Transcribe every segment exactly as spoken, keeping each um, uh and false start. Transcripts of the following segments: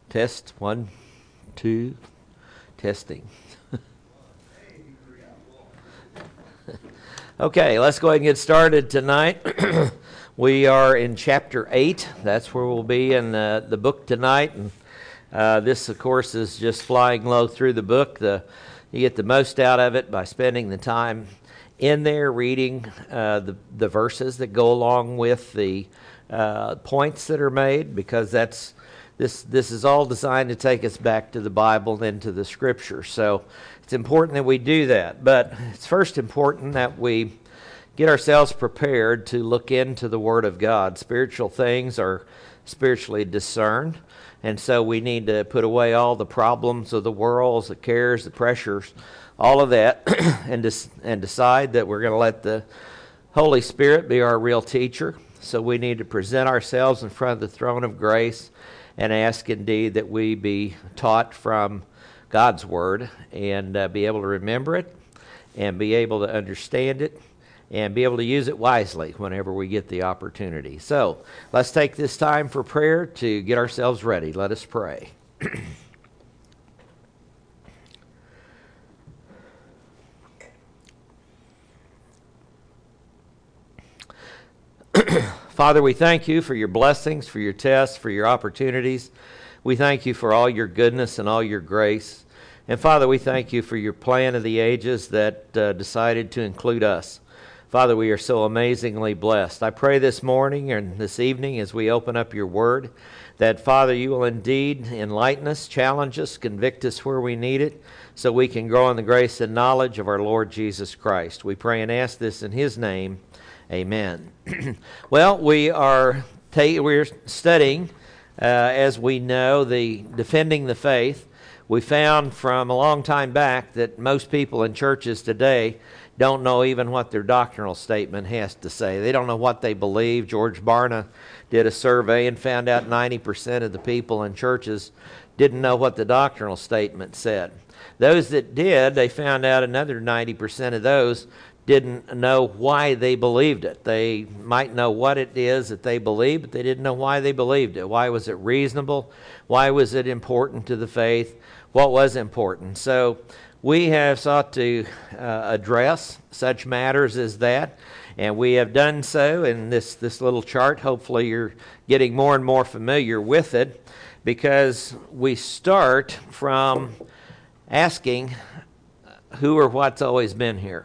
Test, one, two, testing. Okay, let's go ahead and get started tonight. We are in chapter eight. That's where we'll be in the, the book tonight. And uh, this, of course, is just flying low through the book. The, you get the most out of it by spending the time in there reading uh, the, the verses that go along with the uh, points that are made, because that's this this is all designed to take us back to the Bible and to the Scripture. So it's important that we do that. But it's first important that we get ourselves prepared to look into the Word of God. Spiritual things are spiritually discerned, and so we need to put away all the problems of the world, the cares, the pressures, all of that, and dis- and decide that we're going to let the Holy Spirit be our real teacher. So we need to present ourselves in front of the throne of grace and ask indeed that we be taught from God's Word and uh, be able to remember it and be able to understand it and be able to use it wisely whenever we get the opportunity. So let's take this time for prayer to get ourselves ready. Let us pray. Father, we thank you for your blessings, for your tests, for your opportunities. We thank you for all your goodness and all your grace. And Father, we thank you for your plan of the ages that uh, decided to include us. Father, we are so amazingly blessed. I pray this morning and this evening as we open up your word that, Father, you will indeed enlighten us, challenge us, convict us where we need it, so we can grow in the grace and knowledge of our Lord Jesus Christ. We pray and ask this in his name. Amen. Well, we are ta- we're studying, uh, as we know, the defending the faith. We found from a long time back that most people in churches today don't know even what their doctrinal statement has to say. They don't know what they believe. George Barna did a survey and found out ninety percent of the people in churches didn't know what the doctrinal statement said. Those that did, they found out another ninety percent of those didn't know why they believed it. They might know what it is that they believe, but they didn't know why they believed it. Why was it reasonable? Why was it important to the faith? What was important? So we have sought to uh, address such matters as that, and we have done so in this, this little chart. Hopefully you're getting more and more familiar with it, because we start from asking who or what's always been here.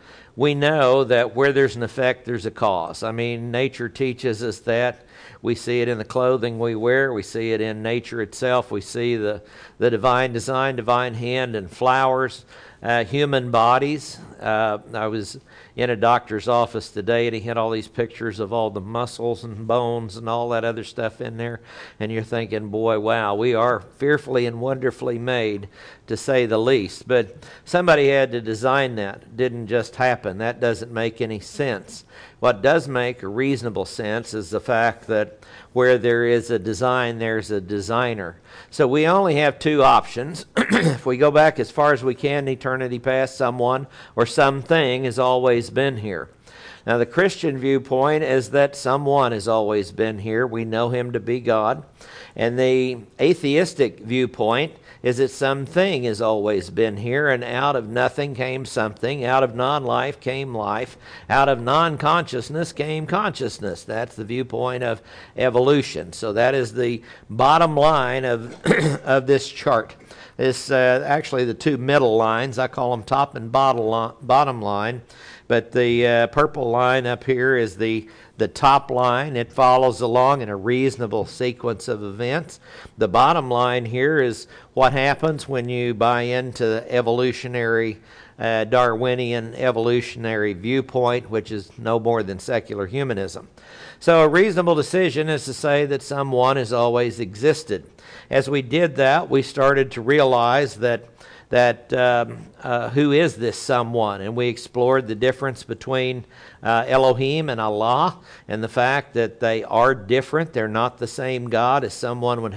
We know that where there's an effect, there's a cause. I mean, nature teaches us that. We see it in the clothing we wear. We see it in nature itself. We see the, the divine design, divine hand in flowers, uh, human bodies. Uh, I was in a doctor's office today, and he had all these pictures of all the muscles and bones and all that other stuff in there. And you're thinking, boy, wow, we are fearfully and wonderfully made, to say the least. But somebody had to design that. It didn't just happen. That doesn't make any sense. What does make a reasonable sense is the fact that where there is a design, there's a designer. So we only have two options. If we go back as far as we can in eternity past, someone or something has always been here. Now, the Christian viewpoint is that someone has always been here. We know him to be God. And the atheistic viewpoint is that something has always been here, and out of nothing came something. Out of non-life came life. Out of non-consciousness came consciousness. That's the viewpoint of evolution. So that is the bottom line of, of this chart. This uh, actually the two middle lines. I call them top and bottom line. But the uh, purple line up here is the the top line. It follows along in a reasonable sequence of events. The bottom line here is what happens when you buy into the evolutionary, uh, Darwinian evolutionary viewpoint, which is no more than secular humanism. So a reasonable decision is to say that someone has always existed. As we did that, we started to realize that that um, uh, who is this someone? And we explored the difference between uh, Elohim and Allah, and the fact that they are different. They're not the same God as someone would have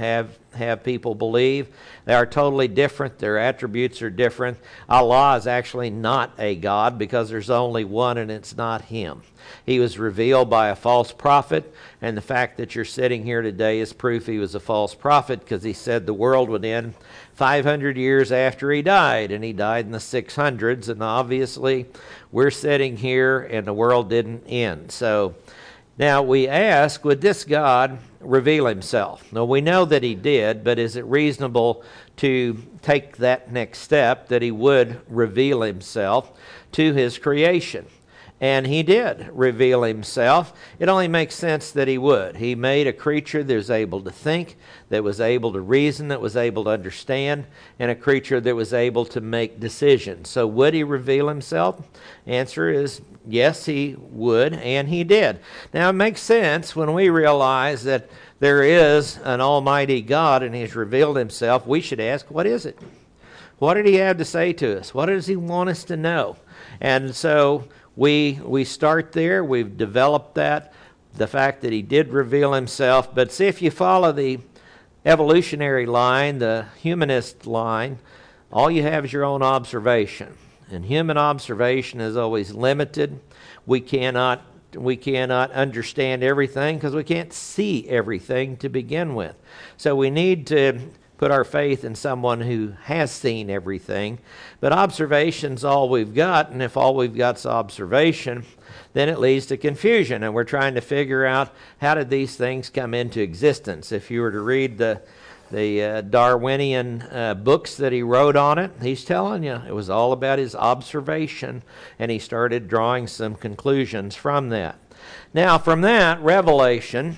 have people believe. They are totally different. Their attributes are different. Allah is actually not a God because there's only one and it's not Him. He was revealed by a false prophet, and the fact that you're sitting here today is proof he was a false prophet, because he said the world would end five hundred years after he died, and he died in the six hundreds, and obviously we're sitting here and the world didn't end. So now we ask, would this God reveal Himself? Now we know that He did, but is it reasonable to take that next step, that He would reveal Himself to His creation? And He did reveal Himself. It only makes sense that He would. He made a creature that was able to think, that was able to reason, that was able to understand, and a creature that was able to make decisions. So would He reveal Himself? Answer is yes, He would, and He did. Now it makes sense when we realize that there is an almighty God and He's revealed Himself. We should ask, what is it? What did He have to say to us? What does He want us to know? And so We we start there. We've developed that, the fact that He did reveal Himself. But see, if you follow the evolutionary line, the humanist line, all you have is your own observation. And human observation is always limited. We cannot we cannot understand everything because we can't see everything to begin with. So we need to put our faith in someone who has seen everything. But observation's all we've got, and if all we've got is observation, then it leads to confusion, and we're trying to figure out how did these things come into existence. If you were to read the the uh, Darwinian uh, books that he wrote on it, he's telling you it was all about his observation, and he started drawing some conclusions from that. Now, from that revelation,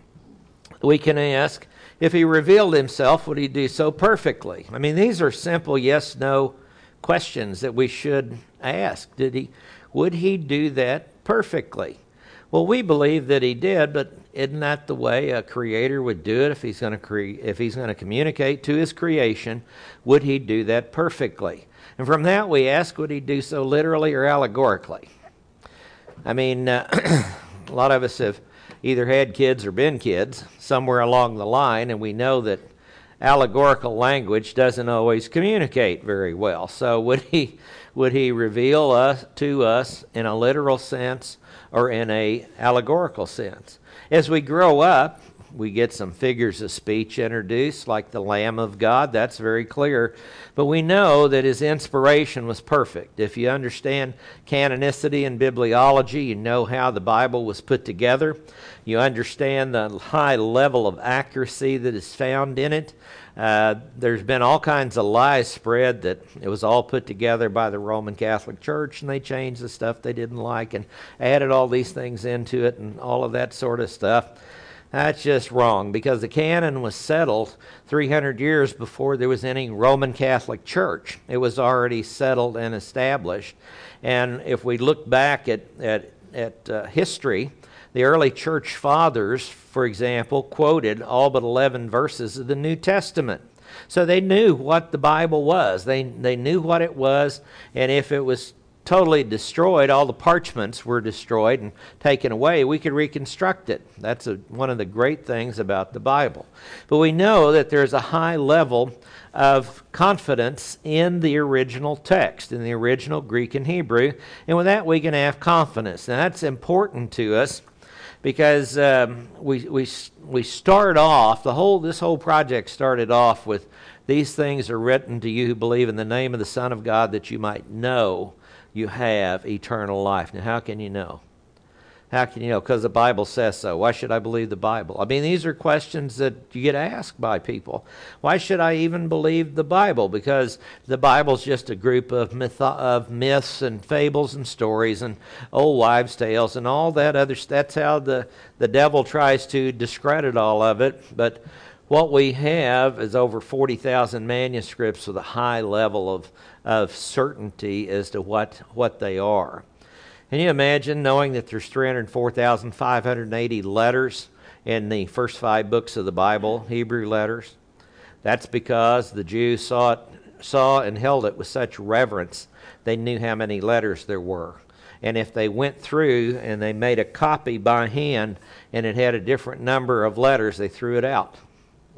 we can ask, if He revealed Himself, would He do so perfectly? I mean, these are simple yes-no questions that we should ask. Did He, would He do that perfectly? Well, we believe that He did, but isn't that the way a creator would do it if he's going to cre- if he's going to communicate to his creation? Would He do that perfectly? And from that we ask, would He do so literally or allegorically? I mean, uh, a lot of us have either had kids or been kids somewhere along the line, and we know that allegorical language doesn't always communicate very well. So would he would he reveal us to us in a literal sense or in a allegorical sense? As we grow up, we get some figures of speech introduced, like the Lamb of God. That's very clear. But we know that His inspiration was perfect. If you understand canonicity and bibliology, you know how the Bible was put together. You understand the high level of accuracy that is found in it. Uh, there's been all kinds of lies spread that it was all put together by the Roman Catholic Church, and they changed the stuff they didn't like and added all these things into it and all of that sort of stuff. That's just wrong, because the canon was settled three hundred years before there was any Roman Catholic Church. It was already settled and established. And if we look back at, at, at uh, history, the early church fathers, for example, quoted all but eleven verses of the New Testament. So they knew what the Bible was. They, they knew what it was, and if it was totally destroyed, all the parchments were destroyed and taken away, we could reconstruct it. That's a, one of the great things about the Bible. But we know that there's a high level of confidence in the original text, in the original Greek and Hebrew, and with that we can have confidence. Now that's important to us because um, we, we, we start off, the whole this whole project started off with, these things are written to you who believe in the name of the Son of God, that you might know you have eternal life. Now, how can you know? How can you know? Because the Bible says so. Why should I believe the Bible? I mean, these are questions that you get asked by people. Why should I even believe the Bible? Because the Bible's just a group of myth- of myths and fables and stories and old wives' tales and all that other stuff. That's how the, the devil tries to discredit all of it. But what we have is over forty thousand manuscripts with a high level of, of certainty as to what, what they are. Can you imagine knowing that there's three hundred four thousand five hundred eighty letters in the first five books of the Bible, Hebrew letters? That's because the Jews saw it, saw and held it with such reverence. They knew how many letters there were. And if they went through and they made a copy by hand and it had a different number of letters, they threw it out.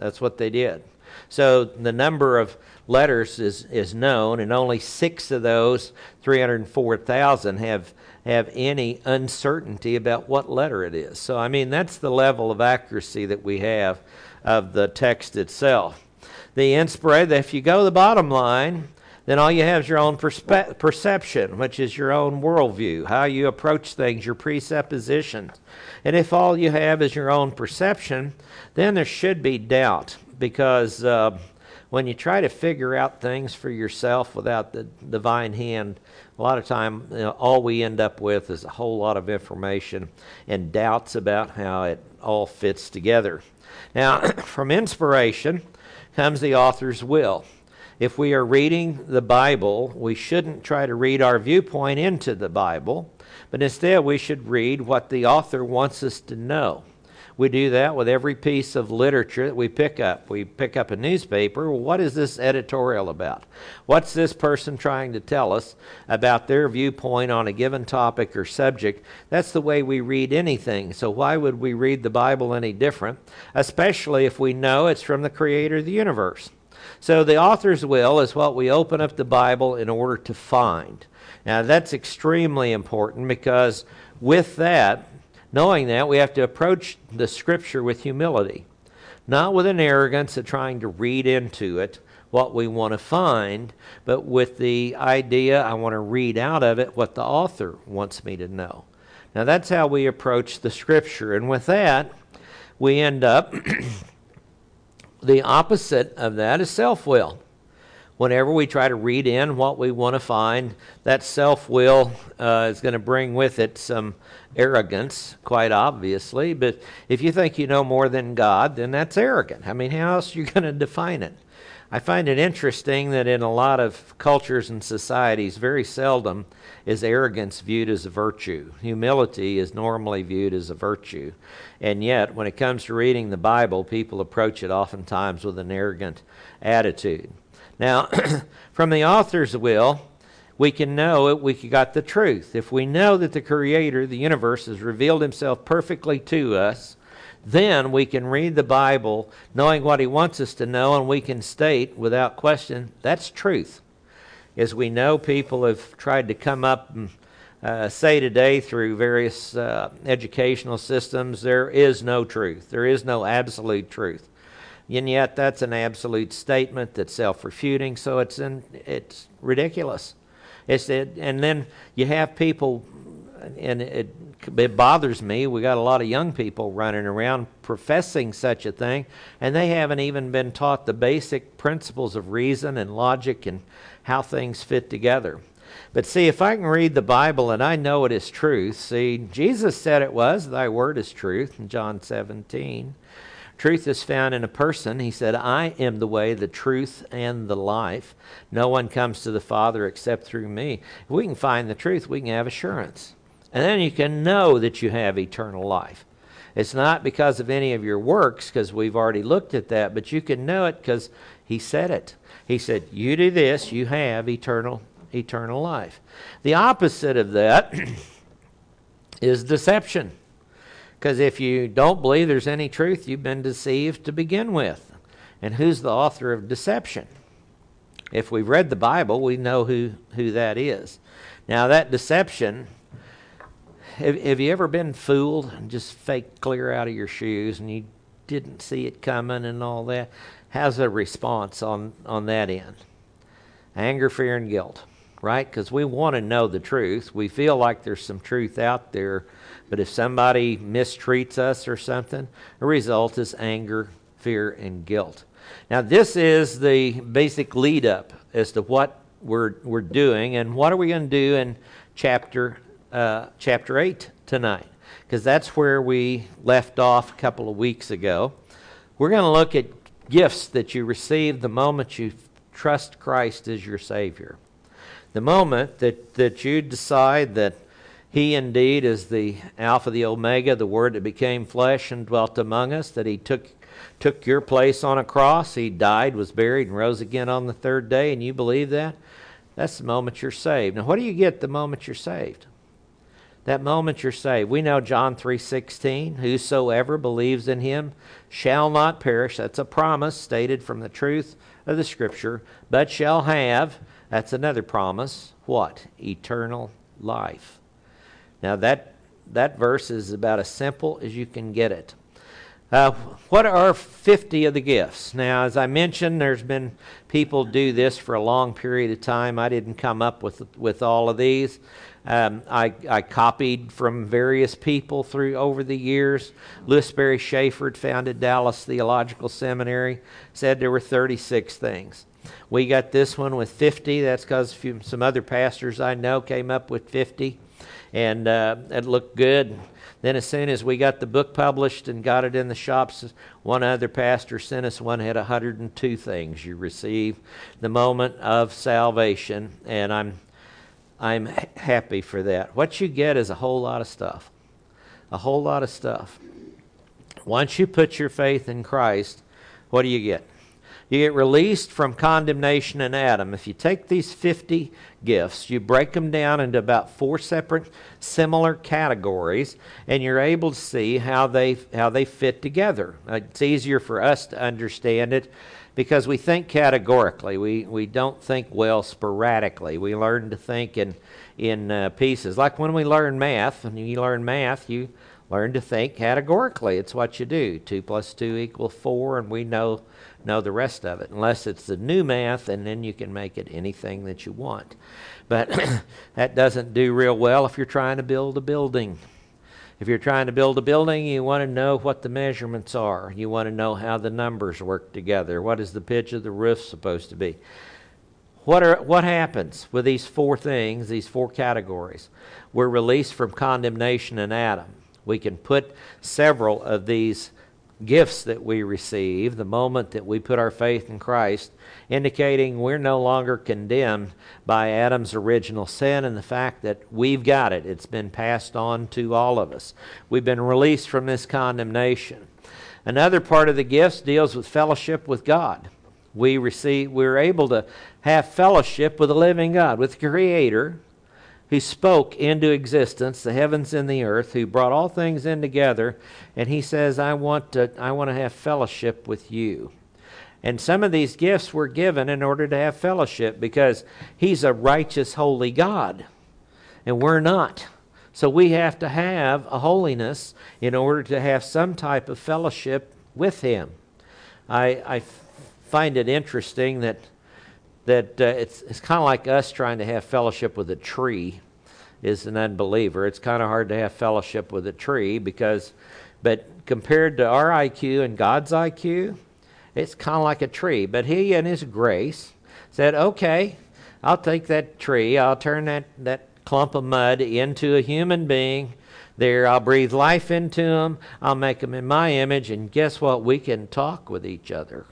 That's what they did. So the number of letters is, is known, and only six of those three hundred four thousand have have any uncertainty about what letter it is. So, I mean, that's the level of accuracy that we have of the text itself. The inspiration, if you go to the bottom line, then all you have is your own perspe- perception, which is your own worldview, how you approach things, your presuppositions. And if all you have is your own perception, then there should be doubt, because uh, when you try to figure out things for yourself without the divine hand, a lot of time, you know, all we end up with is a whole lot of information and doubts about how it all fits together. Now, from inspiration comes the author's will. If we are reading the Bible, we shouldn't try to read our viewpoint into the Bible, but instead we should read what the author wants us to know. We do that with every piece of literature that we pick up. We pick up a newspaper. Well, what is this editorial about? What's this person trying to tell us about their viewpoint on a given topic or subject? That's the way we read anything. So why would we read the Bible any different, especially if we know it's from the Creator of the universe? So the author's will is what we open up the Bible in order to find. Now that's extremely important, because with that, knowing that, we have to approach the Scripture with humility, not with an arrogance of trying to read into it what we want to find, but with the idea, I want to read out of it what the author wants me to know. Now that's how we approach the Scripture, and with that, we end up, the opposite of that is self-will. Whenever we try to read in what we want to find, that self-will uh, is going to bring with it some arrogance, quite obviously. But if you think you know more than God, then that's arrogant. I mean, how else are you going to define it? I find it interesting that in a lot of cultures and societies, very seldom is arrogance viewed as a virtue. Humility is normally viewed as a virtue. And yet, when it comes to reading the Bible, people approach it oftentimes with an arrogant attitude. Now, from the author's will, we can know it, we got the truth. If we know that the Creator of the universe has revealed Himself perfectly to us, then we can read the Bible knowing what He wants us to know, and we can state without question, that's truth. As we know, people have tried to come up and uh, say today through various uh, educational systems, there is no truth. There is no absolute truth. And yet that's an absolute statement that's self-refuting, so it's in, it's ridiculous. It's it, and then you have people, and it, it bothers me, we got a lot of young people running around professing such a thing, and they haven't even been taught the basic principles of reason and logic and how things fit together. But see, if I can read the Bible and I know it is truth, see, Jesus said it was, thy word is truth, in John seventeen. Truth is found in a person. He said, I am the way, the truth, and the life. No one comes to the Father except through me. If we can find the truth, we can have assurance. And then you can know that you have eternal life. It's not because of any of your works, because we've already looked at that, but you can know it because He said it. He said, you do this, you have eternal, eternal life. The opposite of that is deception. Because if you don't believe there's any truth, you've been deceived to begin with. And who's the author of deception? If we've read the Bible, we know who, who that is. Now that deception, have, have you ever been fooled and just faked clear out of your shoes and you didn't see it coming and all that? How's the response on, on that end? Anger, fear, and guilt, right? Because we want to know the truth. We feel like there's some truth out there. But if somebody mistreats us or something, the result is anger, fear, and guilt. Now, this is the basic lead up as to what we're we're doing, and what are we going to do in chapter uh, chapter eight tonight? Because that's where we left off a couple of weeks ago. We're going to look at gifts that you receive the moment you trust Christ as your Savior. The moment that that you decide that He indeed is the Alpha, the Omega, the Word that became flesh and dwelt among us, that He took took your place on a cross. He died, was buried, and rose again on the third day, and you believe that? That's the moment you're saved. Now, what do you get the moment you're saved? That moment you're saved. We know John three sixteen, whosoever believes in him shall not perish. That's a promise stated from the truth of the Scripture, but shall have, that's another promise, what? Eternal life. Now that, that verse is about as simple as you can get it. Uh, what are fifty of the gifts? Now, as I mentioned, there's been people do this for a long period of time. I didn't come up with with all of these. Um, I, I copied from various people through over the years. Louis Berry Schaeffer founded Dallas Theological Seminary, said there were thirty-six things. We got this one with fifty. That's because some other pastors I know came up with fifty, and uh, it looked good. Then as soon as we got the book published and got it in the shops, one other pastor sent us one that had one hundred two things you receive the moment of salvation, and I'm I'm happy for that. What you get is a whole lot of stuff. A whole lot of stuff. Once you put your faith in Christ, what do you get? You get released from condemnation in Adam. If you take these fifty gifts, you break them down into about four separate similar categories, and you're able to see how they how they fit together. It's easier for us to understand it because we think categorically. We we don't think well sporadically. We learn to think in in uh, pieces. Like when we learn math, when you learn math, you learn to think categorically. It's what you do. Two plus two equals four, and we know know the rest of it, unless it's the new math, and then you can make it anything that you want. But that doesn't do real well if you're trying to build a building. If you're trying to build a building, you want to know what the measurements are. You want to know how the numbers work together. What is the pitch of the roof supposed to be? What are what happens with these four things, these four categories? We're released from condemnation in Adam. We can put several of these gifts that we receive the moment that we put our faith in Christ, indicating we're no longer condemned by Adam's original sin and the fact that we've got it. It's been passed on to all of us. We've been released from this condemnation. Another part of the gifts deals with fellowship with God. We receive, we're able to have fellowship with the living God, with the Creator, who spoke into existence the heavens and the earth, who brought all things in together, and he says, I want to, I want to have fellowship with you. And some of these gifts were given in order to have fellowship because he's a righteous, holy God, and we're not. So we have to have a holiness in order to have some type of fellowship with him. I, I find it interesting that that uh, it's it's kind of like us trying to have fellowship with a tree is an unbeliever. It's kind of hard to have fellowship with a tree because, but compared to our I Q and God's I Q, it's kind of like a tree. But he in his grace said, okay, I'll take that tree, I'll turn that, that clump of mud into a human being. There, I'll breathe life into him, I'll make him in my image, and guess what? We can talk with each other.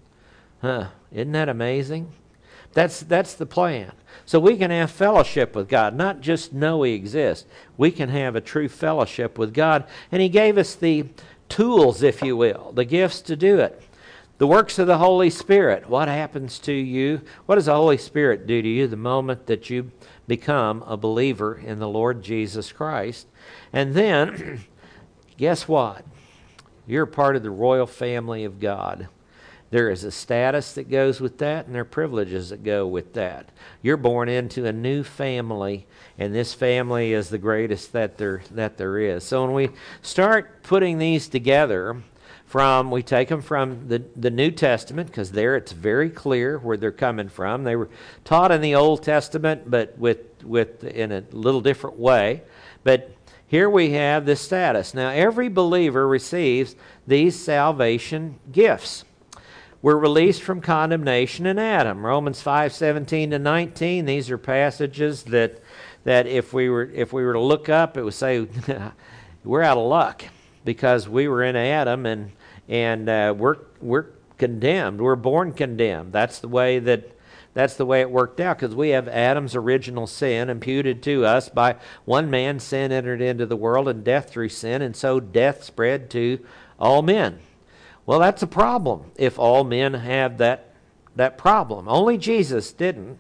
Huh, isn't that amazing? That's that's the plan. So we can have fellowship with God, not just know He exists. We can have a true fellowship with God. And He gave us the tools, if you will, the gifts to do it. The works of the Holy Spirit. What happens to you? What does the Holy Spirit do to you the moment that you become a believer in the Lord Jesus Christ? And then, guess what? You're part of the royal family of God. There is a status that goes with that, and there are privileges that go with that. You're born into a new family, and this family is the greatest that there that there is. So when we start putting these together, from we take them from the, the New Testament, because there it's very clear where they're coming from. They were taught in the Old Testament, but with with in a little different way. But here we have this status. Now every believer receives these salvation gifts. We're released from condemnation in Adam. Romans five seventeen to nineteen. These are passages that that if we were if we were to look up, it would say we're out of luck because we were in Adam and and uh, we're we're condemned. We're born condemned. That's the way that that's the way it worked out because we have Adam's original sin imputed to us by one man. Sin entered into the world and death through sin, and so death spread to all men. Well, that's a problem if all men have that that problem. Only Jesus didn't.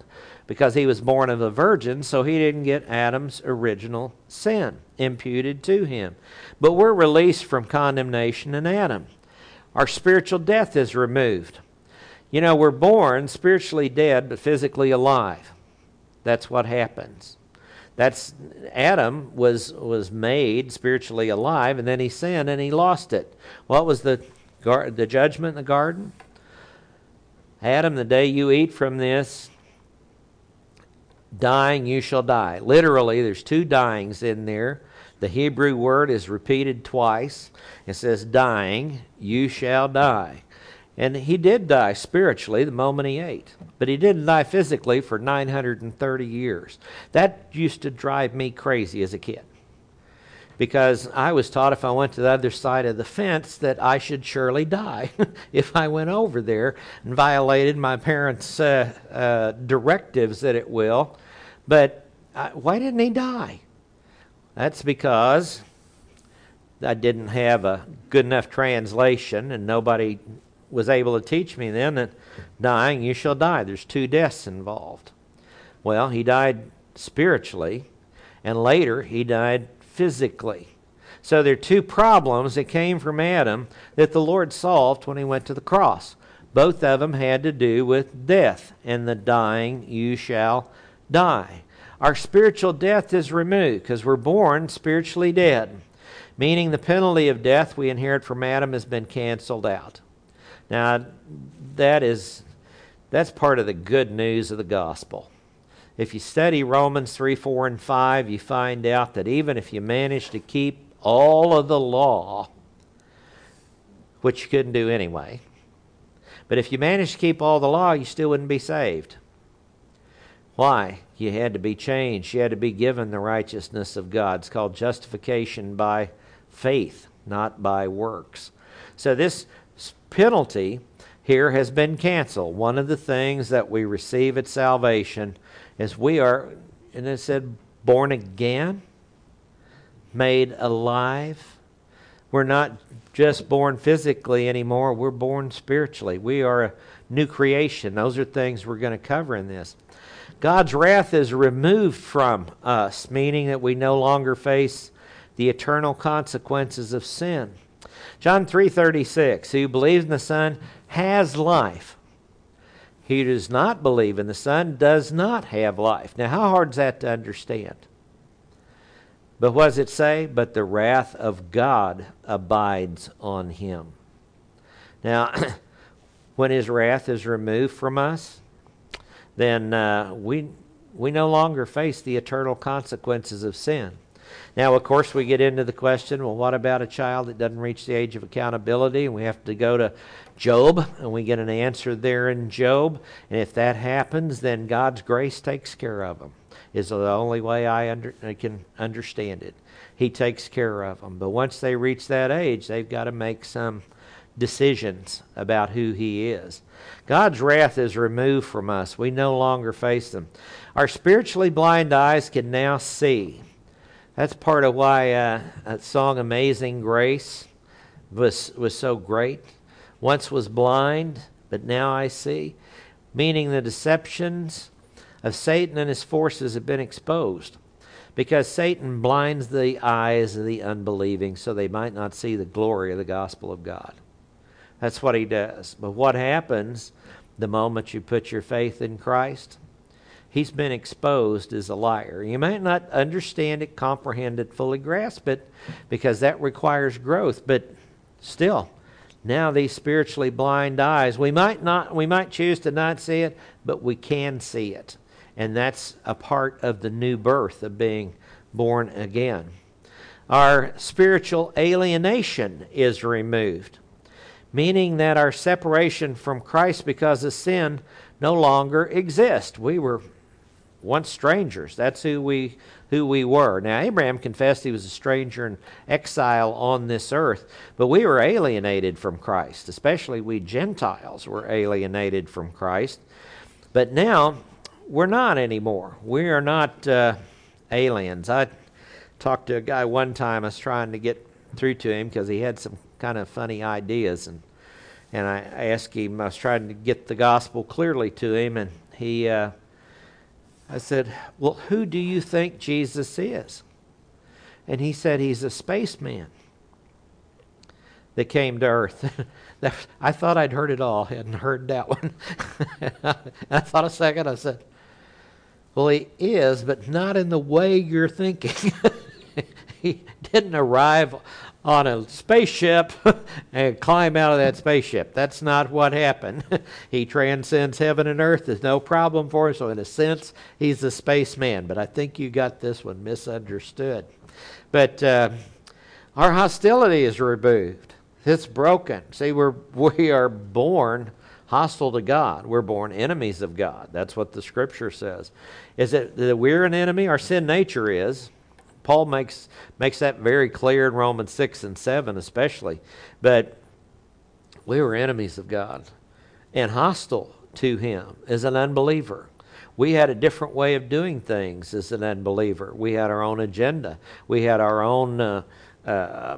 because he was born of a virgin, so he didn't get Adam's original sin imputed to him. But we're released from condemnation in Adam. Our spiritual death is removed. You know, we're born spiritually dead but physically alive. That's what happens. That's Adam was was made spiritually alive, and then he sinned and he lost it. What was the the judgment in the garden? Adam, the day you eat from this, dying you shall die. Literally, there's two dyings in there. The Hebrew word is repeated twice. It says, dying, you shall die. And he did die spiritually the moment he ate. But he didn't die physically for nine hundred thirty years. That used to drive me crazy as a kid. Because I was taught if I went to the other side of the fence that I should surely die if I went over there and violated my parents' uh, uh, directives, that it will. But uh, why didn't he die? That's because I didn't have a good enough translation, and nobody was able to teach me then that dying, you shall die. There's two deaths involved. Well, he died spiritually, and later he died physically. So there are two problems that came from Adam that the Lord solved when he went to the cross. Both of them had to do with death, and the dying, you shall die. Our spiritual death is removed because we're born spiritually dead, meaning the penalty of death we inherit from Adam has been canceled out. Now, that is, that's part of the good news of the gospel. If you study Romans three, four, and five, you find out that even if you manage to keep all of the law, which you couldn't do anyway, but if you managed to keep all the law, you still wouldn't be saved. Why? You had to be changed. You had to be given the righteousness of God. It's called justification by faith, not by works. So this penalty here has been canceled. One of the things that we receive at salvation is we are, and it said, born again, made alive. We're not just born physically anymore. We're born spiritually. We are a new creation. Those are things we're going to cover in this. God's wrath is removed from us, meaning that we no longer face the eternal consequences of sin. John three thirty-six, who believes in the Son has life. He who does not believe in the Son does not have life. Now, how hard is that to understand? But what does it say? But the wrath of God abides on him. Now, when his wrath is removed from us, then uh, we we no longer face the eternal consequences of sin. Now, of course, we get into the question, well, what about a child that doesn't reach the age of accountability? And we have to go to Job, and we get an answer there in Job. And if that happens, then God's grace takes care of them, is the only way I, under, I can understand it. He takes care of them. But once they reach that age, they've got to make some decisions about who he is. God's wrath is removed from us. We no longer face them. Our spiritually blind eyes can now see. That's part of why uh, that song Amazing Grace was, was so great. Once was blind, but now I see. Meaning the deceptions of Satan and his forces have been exposed. Because Satan blinds the eyes of the unbelieving so they might not see the glory of the gospel of God. That's what he does. But what happens the moment you put your faith in Christ? He's been exposed as a liar. You might not understand it, comprehend it, fully grasp it, because that requires growth. But still, now these spiritually blind eyes, we might not, we might choose to not see it, but we can see it. And that's a part of the new birth of being born again. Our spiritual alienation is removed, meaning that our separation from Christ because of sin no longer exists. We were once strangers. That's who we who we were. Now, Abraham confessed he was a stranger and exile on this earth, but we were alienated from Christ. Especially we Gentiles were alienated from Christ. But now, we're not anymore. We are not uh, aliens. I talked to a guy one time. I was trying to get through to him because he had some kind of funny ideas, and and I asked him, I was trying to get the gospel clearly to him, and he uh, I said, well, who do you think Jesus is? And he said, he's a spaceman that came to Earth. I thought I'd heard it all. I hadn't heard that one. I thought a second. I said, well, he is, but not in the way you're thinking. He didn't arrive on a spaceship and climb out of that spaceship. That's not what happened. He transcends heaven and earth. There's no problem for him. So in a sense, he's a spaceman. But I think you got this one misunderstood. But uh, our hostility is removed. It's broken. See, we're, we are born hostile to God. We're born enemies of God. That's what the Scripture says. Is it that we're an enemy? Our sin nature is. Paul makes makes that very clear in Romans six and seven especially. But we were enemies of God and hostile to Him as an unbeliever. We had a different way of doing things as an unbeliever. We had our own agenda. We had our own uh, uh, uh,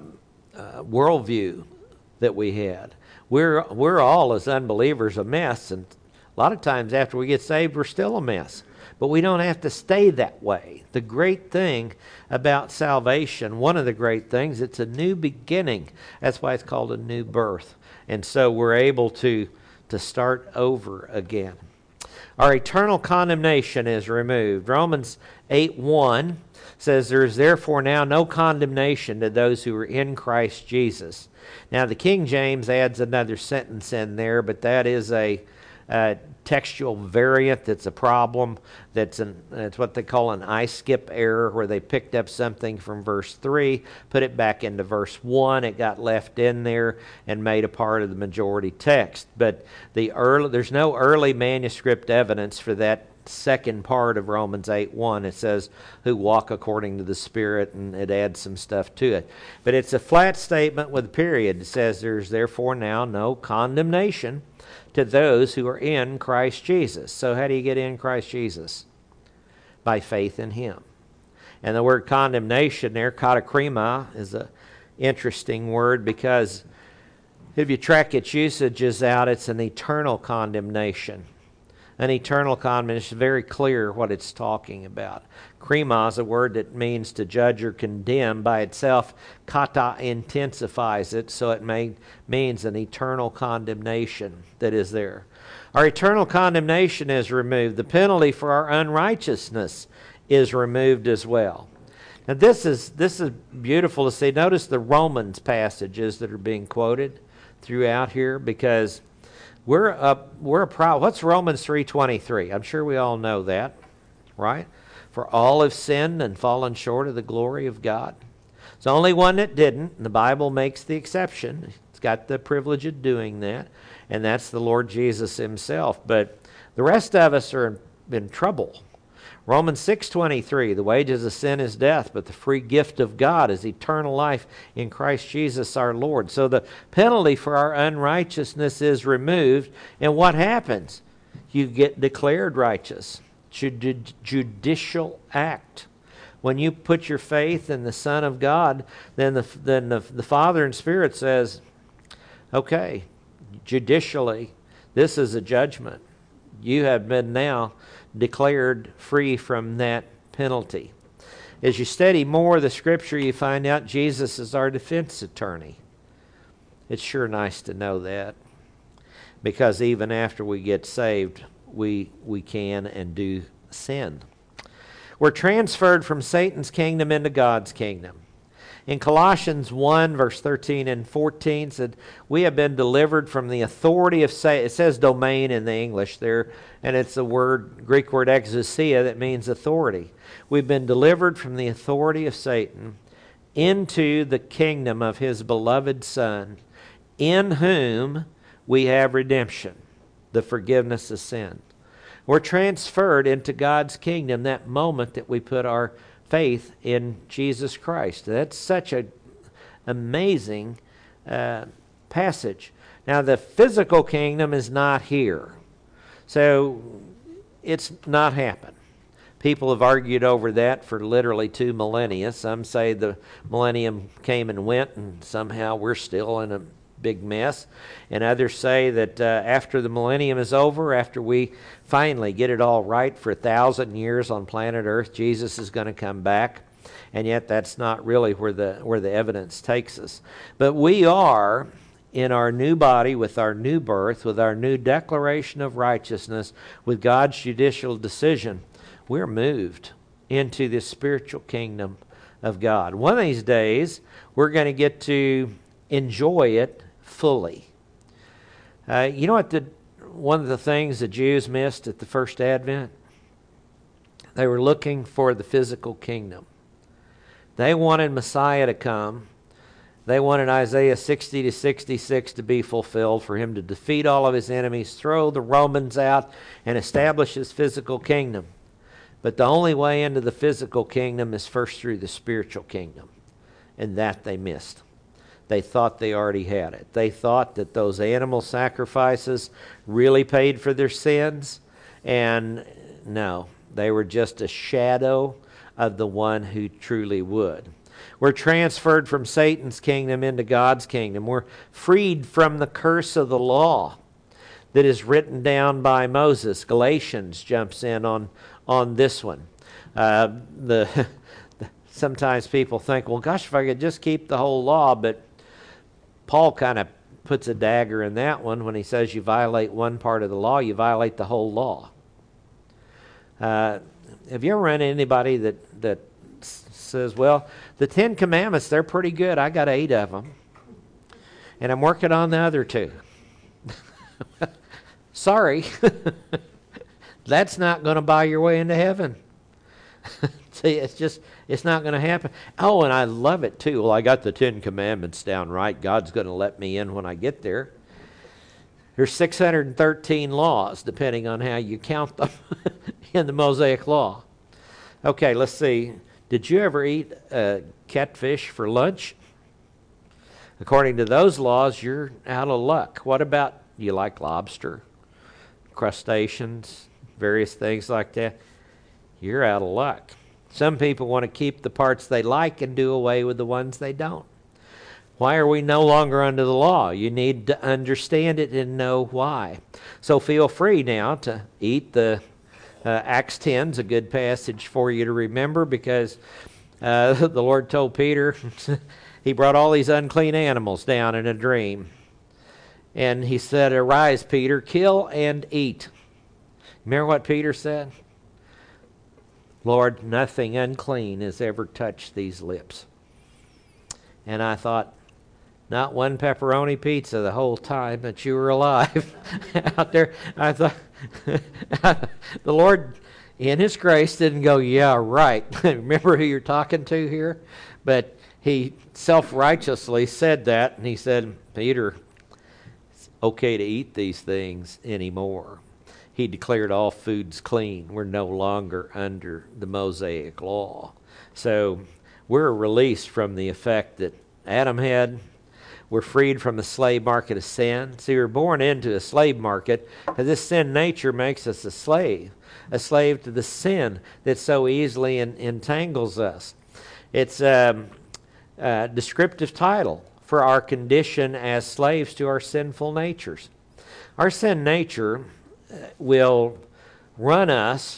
worldview that we had. We're, we're all, as unbelievers, a mess. And a lot of times after we get saved, we're still a mess. But we don't have to stay that way. The great thing about salvation, one of the great things, it's a new beginning. That's why it's called a new birth. And so we're able to, to start over again. Our eternal condemnation is removed. Romans eight one says, there is therefore now no condemnation to those who are in Christ Jesus. Now the King James adds another sentence in there, but that is a Uh, textual variant that's a problem. That's an that's what they call an I-skip error, where they picked up something from verse three, put it back into verse one. It got left in there and made a part of the majority text. But the early there's no early manuscript evidence for that second part of Romans eight one. It says, who walk according to the Spirit, and it adds some stuff to it. But it's a flat statement with a period. It says, there's therefore now no condemnation to those who are in Christ Jesus. So how do you get in Christ Jesus? By faith in Him. And the word condemnation there, katakrima, is an interesting word, because if you track its usages out, it's an eternal condemnation. An eternal condemnation is very clear what it's talking about. Krima is a word that means to judge or condemn. By itself, kata intensifies it, so it may, means an eternal condemnation that is there. Our eternal condemnation is removed. The penalty for our unrighteousness is removed as well. Now this is this is beautiful to see. Notice the Romans passages that are being quoted throughout here, because we're up we're a pro what's Romans three twenty-three? I'm sure we all know that, right? For all have sinned and fallen short of the glory of God. It's the only one that didn't, and the Bible makes the exception. It's got the privilege of doing that, and that's the Lord Jesus Himself. But the rest of us are in, in trouble. Romans six twenty-three, the wages of sin is death, but the free gift of God is eternal life in Christ Jesus our Lord. So the penalty for our unrighteousness is removed, and what happens? You get declared righteous. Judi- judicial act. When you put your faith in the Son of God, then the, then the, the Father and Spirit says, okay, judicially, this is a judgment. You have been now declared free from that penalty. As you study more of the Scripture, you find out Jesus is our defense attorney. It's sure nice to know that, because even after we get saved, we we can and do sin. We're transferred from Satan's kingdom into God's kingdom. In Colossians one, verse thirteen and fourteen, said, we have been delivered from the authority of Satan. It says domain in the English there, and it's the word, Greek word exousia, that means authority. We've been delivered from the authority of Satan into the kingdom of His beloved Son, in whom we have redemption, the forgiveness of sin. We're transferred into God's kingdom that moment that we put our faith in Jesus Christ. That's such an amazing uh, passage. Now, the physical kingdom is not here, so it's not happened. People have argued over that for literally two millennia. Some say the millennium came and went, and somehow we're still in a big mess. And others say that uh, after the millennium is over, after we finally get it all right for a thousand years on planet Earth, Jesus is going to come back. And yet that's not really where the where the evidence takes us. But we are, in our new body, with our new birth, with our new declaration of righteousness, with God's judicial decision, we're moved into this spiritual kingdom of God. One of these days, we're going to get to enjoy it fully. Uh, you know what the one of the things the Jews missed at the first advent? They were looking for the physical kingdom. They wanted Messiah to come. They wanted Isaiah sixty to sixty-six to be fulfilled, for him to defeat all of his enemies, throw the Romans out, and establish his physical kingdom. But the only way into the physical kingdom is first through the spiritual kingdom. And that they missed. They thought they already had it. They thought that those animal sacrifices really paid for their sins. And no, they were just a shadow of the one who truly would. We're transferred from Satan's kingdom into God's kingdom. We're freed from the curse of the law that is written down by Moses. Galatians jumps in on, on this one. Uh, the sometimes people think, well, gosh, if I could just keep the whole law, but Paul kind of puts a dagger in that one when he says you violate one part of the law, you violate the whole law. Uh, have you ever run into anybody that, that says, well, the Ten Commandments, they're pretty good. I got eight of them. And I'm working on the other two. Sorry. That's not going to buy your way into heaven. See, it's just, it's not going to happen. Oh, and I love it too. Well, I got the Ten Commandments down right. God's going to let me in when I get there. There's six hundred thirteen laws, depending on how you count them in the Mosaic Law. Okay, let's see. Did you ever eat uh, catfish for lunch? According to those laws, you're out of luck. What about, you like lobster, crustaceans, various things like that? You're out of luck. Some people want to keep the parts they like and do away with the ones they don't. Why are we no longer under the law? You need to understand it and know why. So feel free now to eat the uh, Acts ten is a good passage for you to remember, because uh, the Lord told Peter, he brought all these unclean animals down in a dream. And he said, arise, Peter, kill and eat. Remember what Peter said? Lord, nothing unclean has ever touched these lips. And I thought, not one pepperoni pizza the whole time that you were alive out there. I thought, the Lord, in His grace, didn't go, yeah, right. Remember who you're talking to here? But He self-righteously said that, and He said, Peter, it's okay to eat these things anymore. He declared all foods clean. We're no longer under the Mosaic Law. So we're released from the effect that Adam had. We're freed from the slave market of sin. See, we're born into a slave market, and this sin nature makes us a slave, a slave to the sin that so easily en- entangles us. It's a, a descriptive title for our condition as slaves to our sinful natures. Our sin nature will run us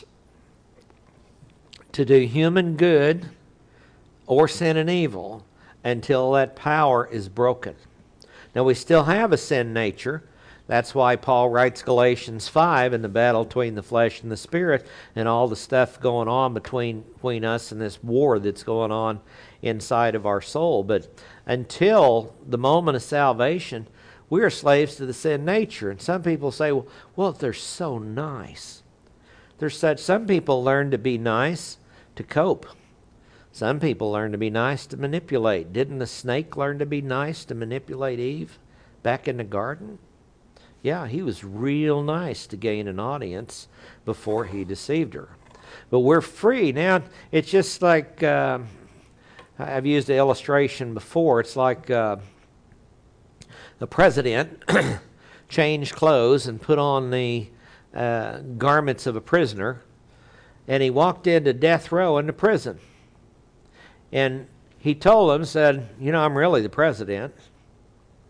to do human good or sin and evil until that power is broken. Now, we still have a sin nature. That's why Paul writes Galatians five in the battle between the flesh and the spirit, and all the stuff going on between, between us and this war that's going on inside of our soul. But until the moment of salvation, we are slaves to the sin nature. And some people say, well, well, they're so nice. They're such, some people learn to be nice to cope. Some people learn to be nice to manipulate. Didn't the snake learn to be nice to manipulate Eve back in the garden? Yeah, he was real nice to gain an audience before he deceived her. But we're free. Now, it's just like, uh, I've used the illustration before. It's like uh, the president changed clothes and put on the uh, garments of a prisoner, and he walked into death row in the prison. And he told them, said, you know, I'm really the president.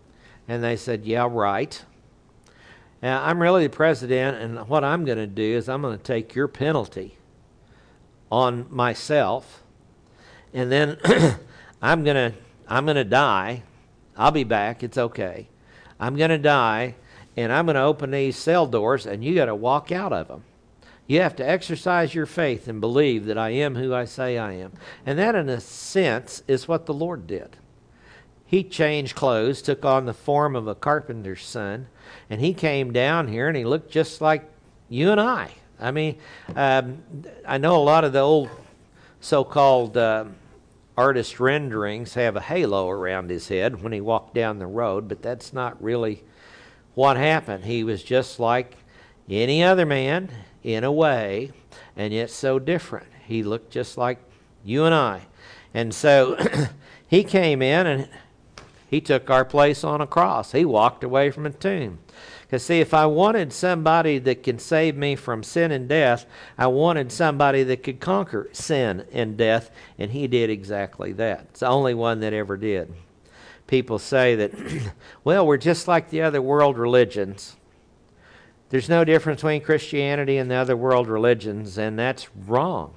And they said, yeah, right. Now, I'm really the president, and what I'm going to do is I'm going to take your penalty on myself, and then I'm going to I'm going to die. I'll be back. It's okay. I'm going to die, and I'm going to open these cell doors, and you got to walk out of them. You have to exercise your faith and believe that I am who I say I am. And that, in a sense, is what the Lord did. He changed clothes, took on the form of a carpenter's son, and he came down here, and he looked just like you and I. I mean, um, I know a lot of the old so-called uh, artist renderings have a halo around his head when he walked down the road, but that's not really what happened. He was just like any other man in a way, and yet so different. He looked just like you and I. And so he came in and he took our place on a cross. He walked away from a tomb. Because see, if I wanted somebody that can save me from sin and death, I wanted somebody that could conquer sin and death, and he did exactly that. It's the only one that ever did. People say that, well, we're just like the other world religions. There's no difference between Christianity and the other world religions, and that's wrong.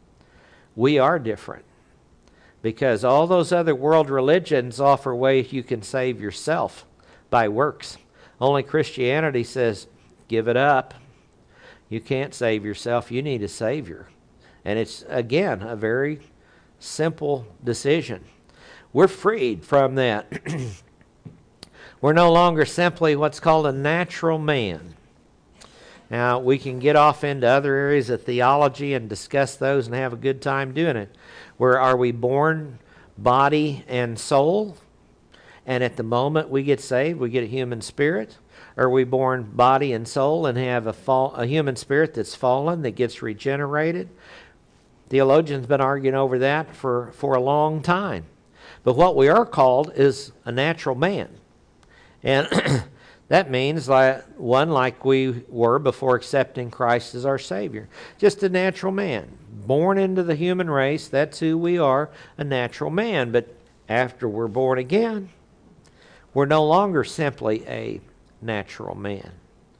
We are different. Because all those other world religions offer ways you can save yourself by works. Only Christianity says, give it up. You can't save yourself. You need a Savior. And it's, again, a very simple decision. We're freed from that. We're no longer simply what's called a natural man. Now, we can get off into other areas of theology and discuss those and have a good time doing it. Where are we born body and soul? And at the moment we get saved, we get a human spirit? Or are we born body and soul and have a, fall, a human spirit that's fallen, that gets regenerated? Theologians have been arguing over that for, for a long time. But what we are called is a natural man. And that means, like one, like we were before accepting Christ as our Savior. Just a natural man. Born into the human race, that's who we are, a natural man. But after we're born again, we're no longer simply a natural man.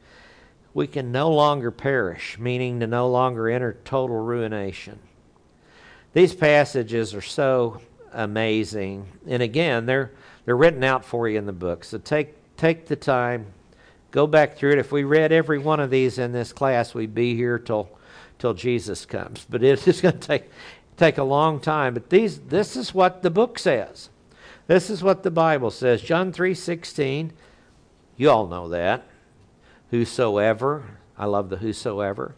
We can no longer perish, meaning to no longer enter total ruination. These passages are so amazing. And again, they're they're written out for you in the book. So take take the time, go back through it. If we read every one of these in this class, we'd be here till till Jesus comes. But it's just going to take take a long time. But these this is what the book says. This is what the Bible says. John three sixteen. You all know that. Whosoever, I love the whosoever,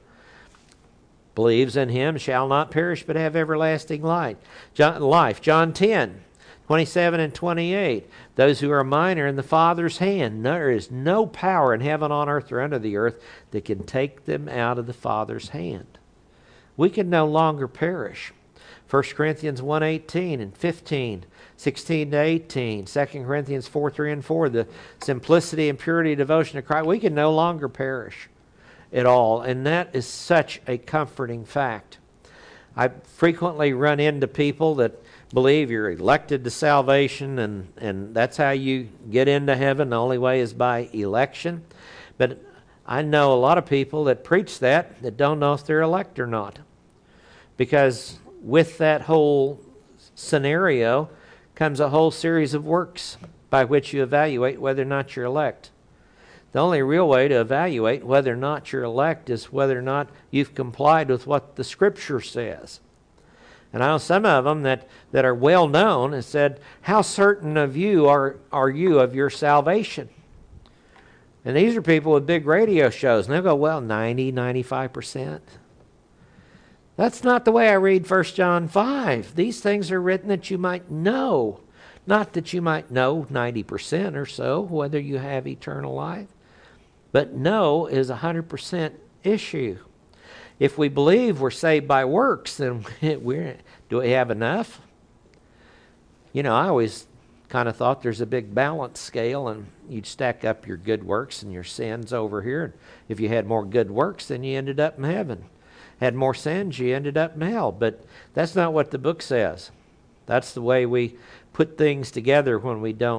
believes in him shall not perish but have everlasting life. John, life. John ten, twenty-seven and twenty-eight. Those who are mine are in the Father's hand. There is no power in heaven, on earth, or under the earth that can take them out of the Father's hand. We can no longer perish. First Corinthians one eighteen and fifteen, sixteen to eighteen, Second Corinthians four three and four, the simplicity and purity devotion to Christ. We can no longer perish at all, and that is such a comforting fact. I frequently run into people that believe you're elected to salvation, and, and that's how you get into heaven. The only way is by election. But I know a lot of people that preach that that don't know if they're elect or not. Because with that whole scenario comes a whole series of works by which you evaluate whether or not you're elect. The only real way to evaluate whether or not you're elect is whether or not you've complied with what the Scripture says. And I know some of them that, that are well known and said, how certain of you are, are you of your salvation? And these are people with big radio shows, and they'll go, well, ninety, ninety-five percent. That's not the way I read First John five. These things are written that you might know. Not that you might know ninety percent or so whether you have eternal life. But know is a one hundred percent issue. If we believe we're saved by works, then we're, do we have enough? You know, I always kind of thought there's a big balance scale, and you'd stack up your good works and your sins over here. And if you had more good works, then you ended up in heaven. Had more sins, you ended up in hell. But that's not what the book says. That's the way we put things together when we don't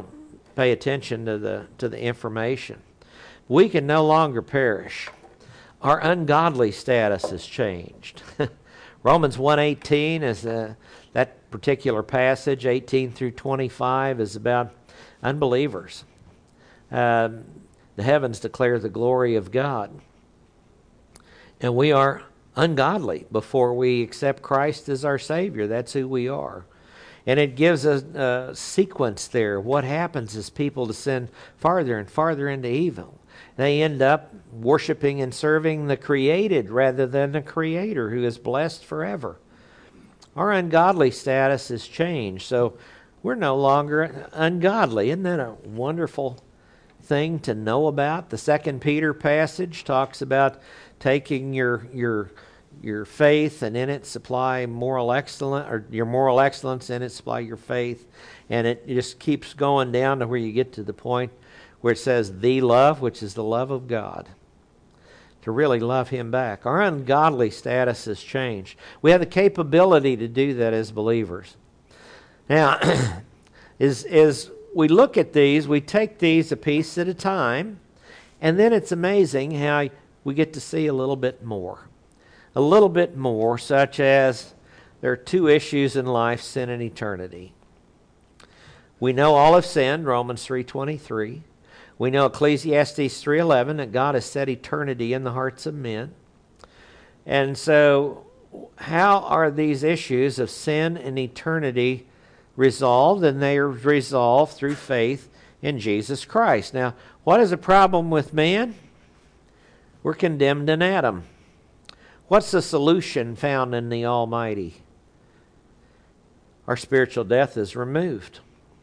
pay attention to the to the information. We can no longer perish. Our ungodly status has changed. Romans one eighteen is a, that particular passage, eighteen through twenty-five, is about unbelievers. Um, the heavens declare the glory of God. And we are ungodly before we accept Christ as our Savior. That's who we are. And it gives a, a sequence there. What happens is people descend farther and farther into evil. They end up worshiping and serving the created rather than the Creator, who is blessed forever. Our ungodly status has changed, so we're no longer ungodly. Isn't that a wonderful thing to know about? The Second Peter passage talks about taking your your your faith and in it supply moral excellence, or your moral excellence in it supply your faith, and it just keeps going down to where you get to the point where it says the love, which is the love of God, to really love Him back. Our ungodly status has changed. We have the capability to do that as believers. Now, as, as we look at these, we take these a piece at a time, and then it's amazing how we get to see a little bit more. A little bit more, such as there are two issues in life, sin and eternity. We know all have sinned, Romans three twenty-three. We know Ecclesiastes three eleven, that God has set eternity in the hearts of men. And so, how are these issues of sin and eternity resolved? And they are resolved through faith in Jesus Christ. Now, what is the problem with man? We're condemned in Adam. What's the solution found in the Almighty? Our spiritual death is removed.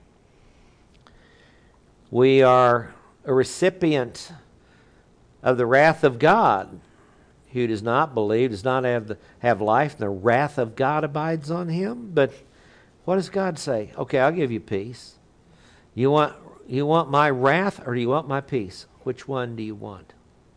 We are a recipient of the wrath of God. Who does not believe, does not have, the, have life, and the wrath of God abides on him. But what does God say? Okay, I'll give you peace. You want, you want my wrath, or do you want my peace? Which one do you want?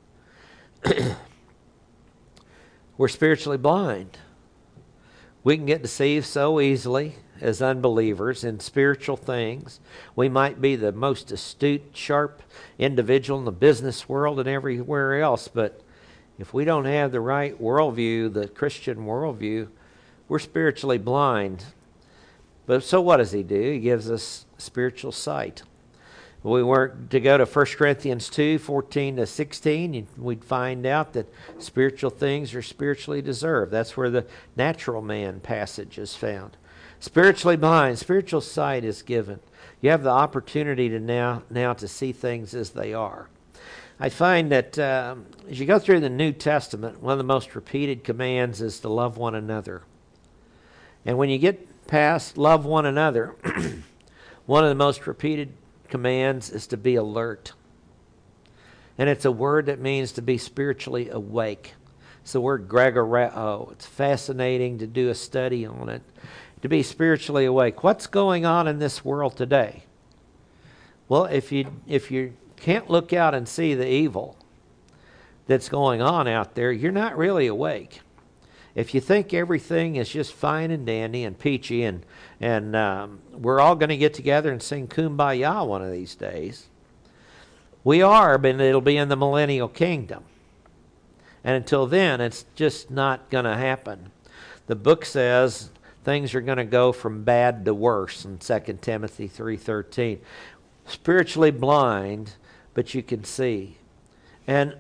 We're spiritually blind. We can get deceived so easily as unbelievers in spiritual things. We might be the most astute, sharp individual in the business world and everywhere else, but if we don't have the right worldview, the Christian worldview, we're spiritually blind. But so what does He do? He gives us spiritual sight. We were to go to First Corinthians two, fourteen to sixteen, we'd find out that spiritual things are spiritually deserved. That's where the natural man passage is found. Spiritually blind, spiritual sight is given. You have the opportunity to now, now to see things as they are. I find that um, as you go through the New Testament, one of the most repeated commands is to love one another. And when you get past love one another, one of the most repeated commands is to be alert. And it's a word that means to be spiritually awake. It's the word gregoreo. It's fascinating to do a study on it. To be spiritually awake. What's going on in this world today? Well, if you if you can't look out and see the evil that's going on out there, you're not really awake. If you think everything is just fine and dandy and peachy and, and um, we're all going to get together and sing Kumbaya one of these days, we are, but it'll be in the millennial kingdom. And until then, it's just not going to happen. The book says things are going to go from bad to worse in Second Timothy three thirteen. Spiritually blind, but you can see. And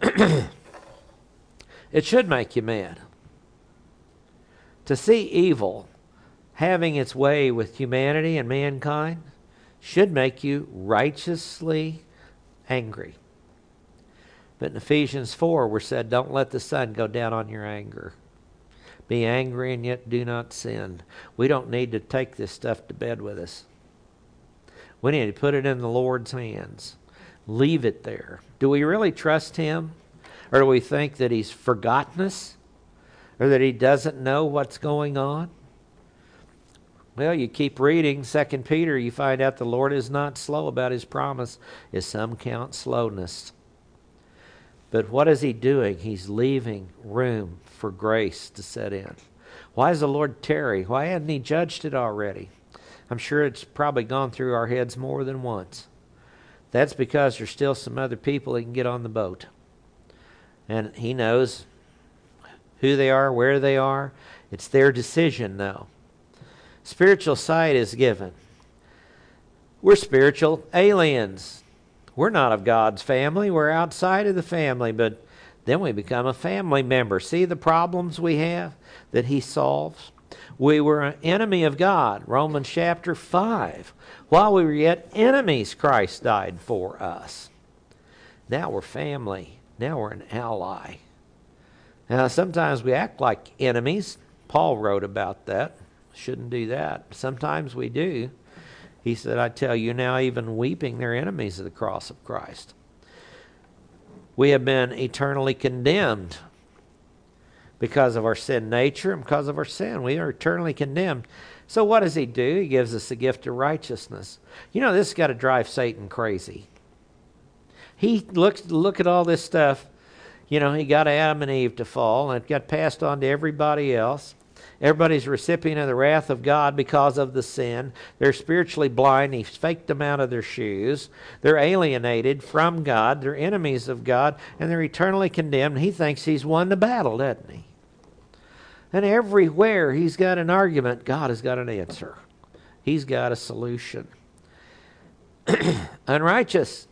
it should make you mad. To see evil having its way with humanity and mankind should make you righteously angry. But in Ephesians four, we're said, don't let the sun go down on your anger. Be angry and yet do not sin. We don't need to take this stuff to bed with us. We need to put it in the Lord's hands. Leave it there. Do we really trust Him? Or do we think that He's forgotten us? Or that He doesn't know what's going on? Well, you keep reading Second Peter, you find out the Lord is not slow about His promise, as some count slowness. But what is He doing? He's leaving room for grace to set in. Why does the Lord tarry? Why hadn't He judged it already? I'm sure it's probably gone through our heads more than once. That's because there's still some other people that can get on the boat. And he knows who they are, where they are. It's their decision, though. Spiritual sight is given. We're spiritual aliens. We're not of God's family. We're outside of the family, but then we become a family member. See the problems we have that he solves? We were an enemy of God, Romans chapter five. While we were yet enemies, Christ died for us. Now we're family. Now we're an ally. Now sometimes we act like enemies. Paul wrote about that. Shouldn't do that. Sometimes we do. He said, I tell you now, even weeping, they're enemies of the cross of Christ. We have been eternally condemned because of our sin nature and because of our sin. We are eternally condemned. So what does he do? He gives us the gift of righteousness. You know, this has got to drive Satan crazy. He looks look at all this stuff. You know, he got Adam and Eve to fall, and it got passed on to everybody else. Everybody's a recipient of the wrath of God because of the sin. They're spiritually blind. He's faked them out of their shoes. They're alienated from God. They're enemies of God, and they're eternally condemned. He thinks he's won the battle, doesn't he? And everywhere he's got an argument, God has got an answer. He's got a solution. Unrighteous.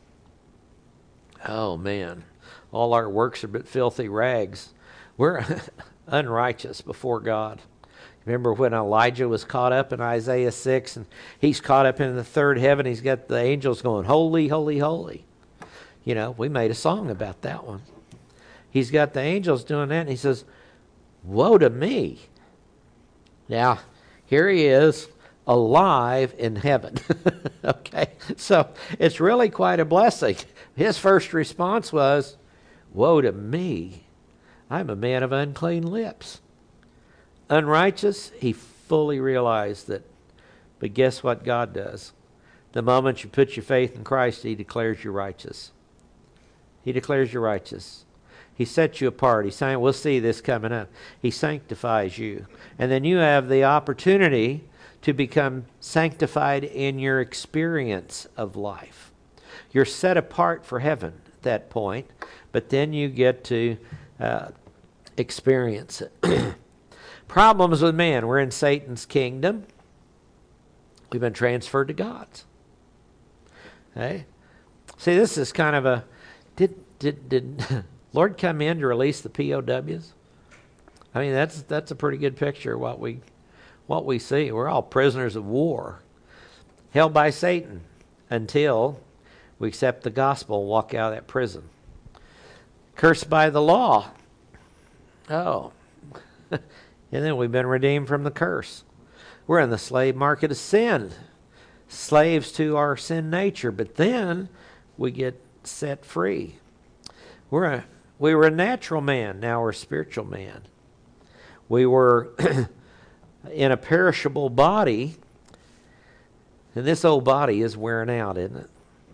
Oh, man. All our works are but filthy rags. We're unrighteous before God. Remember when Elijah was caught up in Isaiah six, and he's caught up in the third heaven. He's got the angels going, holy, holy, holy. You know, we made a song about that one. He's got the angels doing that, and he says, woe to me. Now, here he is, alive in heaven. Okay, so it's really quite a blessing. His first response was, woe to me. I'm a man of unclean lips. Unrighteous, he fully realized that. But guess what God does? The moment you put your faith in Christ, he declares you righteous. He declares you righteous. He sets you apart. He sang, we'll see this coming up. He sanctifies you. And then you have the opportunity to become sanctified in your experience of life. You're set apart for heaven at that point, but then you get to uh, experience it. Problems with man. We're in Satan's kingdom. We've been transferred to God's. Okay? See, this is kind of a, did did did Lord come in to release the P O Ws? I mean, that's that's a pretty good picture of what we what we see. We're all prisoners of war, held by Satan until we accept the gospel and walk out of that prison. Cursed by the law. Oh. And then we've been redeemed from the curse. We're in the slave market of sin. Slaves to our sin nature. But then we get set free. We're a, we were a natural man. Now we're a spiritual man. We were in a perishable body. And this old body is wearing out, isn't it?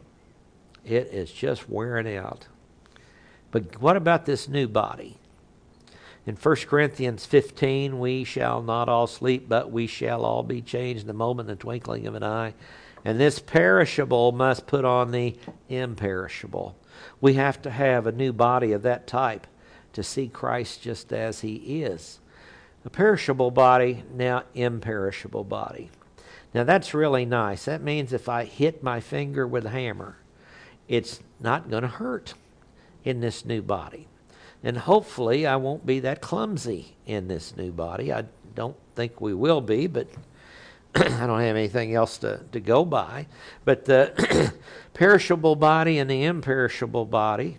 It is just wearing out. But what about this new body? In First Corinthians fifteen, we shall not all sleep, but we shall all be changed in the moment, in the twinkling of an eye. And this perishable must put on the imperishable. We have to have a new body of that type to see Christ just as he is. A perishable body, now imperishable body. Now that's really nice. That means if I hit my finger with a hammer, it's not going to hurt in this new body. And hopefully I won't be that clumsy in this new body. I don't think we will be, but I don't have anything else to, to go by. But the perishable body and the imperishable body,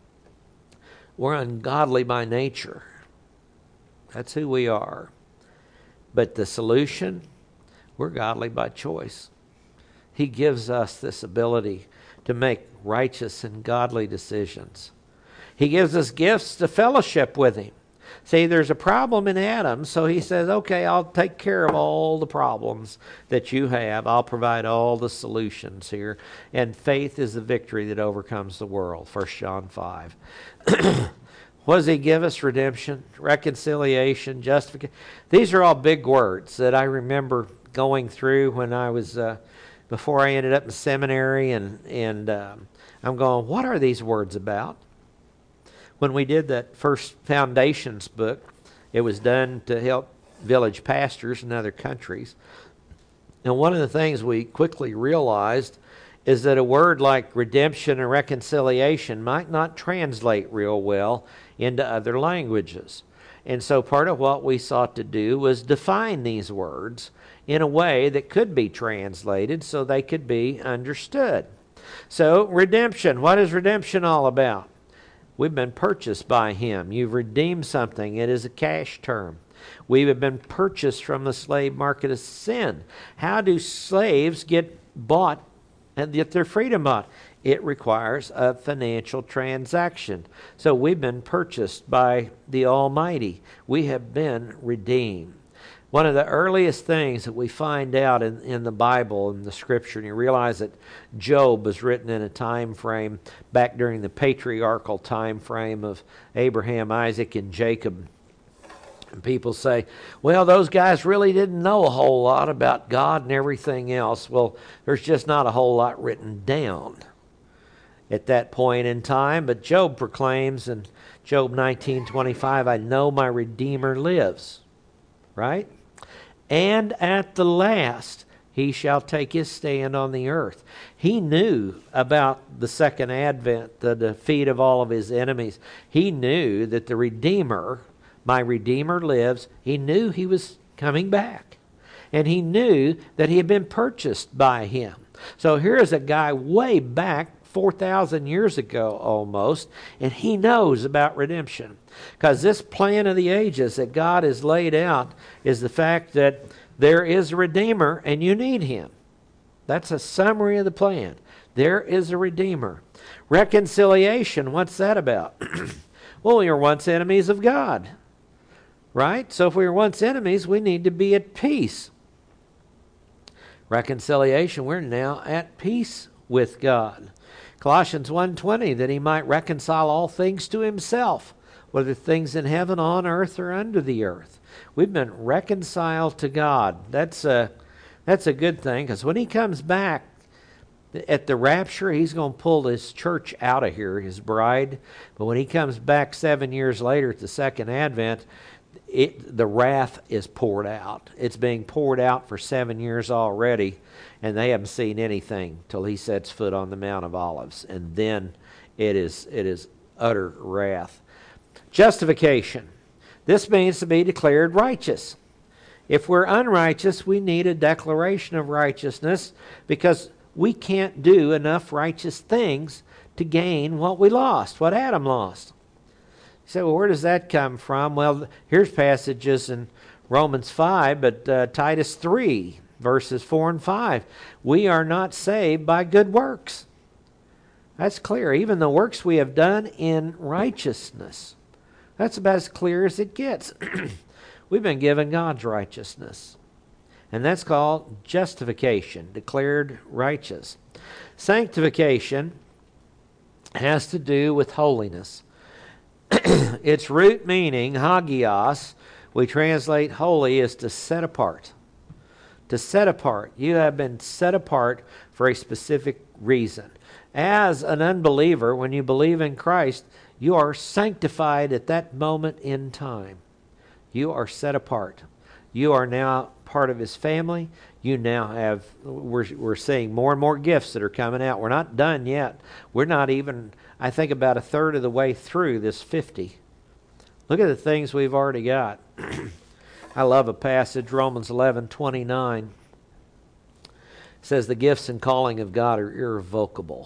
we're ungodly by nature. That's who we are. But the solution, we're godly by choice. He gives us this ability to make righteous and godly decisions. He gives us gifts to fellowship with him. See, there's a problem in Adam, so he says, okay, I'll take care of all the problems that you have. I'll provide all the solutions here. And faith is the victory that overcomes the world, First John five. What does he give us? Redemption, reconciliation, justification. These are all big words that I remember going through when I was uh, before I ended up in seminary, and, and um, I'm going, what are these words about? When we did that first Foundations book, it was done to help village pastors in other countries. And one of the things we quickly realized is that a word like redemption and reconciliation might not translate real well into other languages. And so part of what we sought to do was define these words in a way that could be translated so they could be understood. So, redemption. What is redemption all about? We've been purchased by Him. You've redeemed something. It is a cash term. We have been purchased from the slave market of sin. How do slaves get bought and get their freedom bought? It requires a financial transaction. So we've been purchased by the Almighty. We have been redeemed. One of the earliest things that we find out in, in the Bible, in the Scripture, and you realize that Job was written in a time frame back during the patriarchal time frame of Abraham, Isaac, and Jacob. And people say, well, those guys really didn't know a whole lot about God and everything else. Well, there's just not a whole lot written down at that point in time. But Job proclaims in Job nineteen twenty-five, I know my Redeemer lives. Right? And at the last he shall take his stand on the earth. He knew about the second advent, the defeat of all of his enemies. He knew that the Redeemer, my Redeemer lives. He knew he was coming back. And he knew that he had been purchased by Him. So here's a guy way back four thousand years ago almost, and he knows about redemption. Because this plan of the ages that God has laid out is the fact that there is a Redeemer and you need Him. That's a summary of the plan. There is a Redeemer. Reconciliation, what's that about? Well, we were once enemies of God. Right? So if we were once enemies, we need to be at peace. Reconciliation, we're now at peace with God. Colossians one twenty, that He might reconcile all things to Himself, whether things in heaven, on earth, or under the earth. We've been reconciled to God. That's a, that's a good thing, because when He comes back at the rapture, He's going to pull His church out of here, His bride. But when He comes back seven years later at the second advent, It, the wrath is poured out. It's being poured out for seven years already, and they haven't seen anything till He sets foot on the Mount of Olives, and then it is it is utter wrath. Justification. This means to be declared righteous. If we're unrighteous, we need a declaration of righteousness, because we can't do enough righteous things to gain what we lost, what Adam lost. You say, well, where does that come from? Well, here's passages in Romans five, but uh, Titus three, verses four and five. We are not saved by good works. That's clear. Even the works we have done in righteousness. That's about as clear as it gets. We've been given God's righteousness. And that's called justification, declared righteous. Sanctification has to do with holiness. Its root meaning, hagios, we translate holy, is to set apart. To set apart. You have been set apart for a specific reason. As an unbeliever, when you believe in Christ, you are sanctified at that moment in time. You are set apart. You are now part of His family. You now have, we're, we're seeing more and more gifts that are coming out. We're not done yet. We're not even, I think, about a third of the way through this fifty. Look at the things we've already got. I love a passage, Romans eleven twenty-nine. It says, the gifts and calling of God are irrevocable.